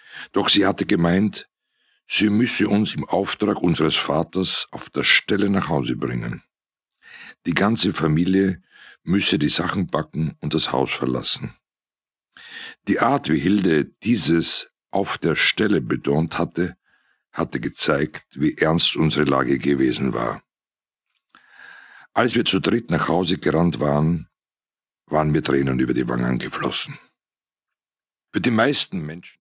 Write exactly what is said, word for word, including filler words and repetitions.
Doch sie hatte gemeint, sie müsse uns im Auftrag unseres Vaters auf der Stelle nach Hause bringen. Die ganze Familie müsse die Sachen packen und das Haus verlassen. Die Art, wie Hilde dieses auf der Stelle betont hatte, hatte gezeigt, wie ernst unsere Lage gewesen war. Als wir zu dritt nach Hause gerannt waren, waren mir Tränen über die Wangen geflossen. Für die meisten Menschen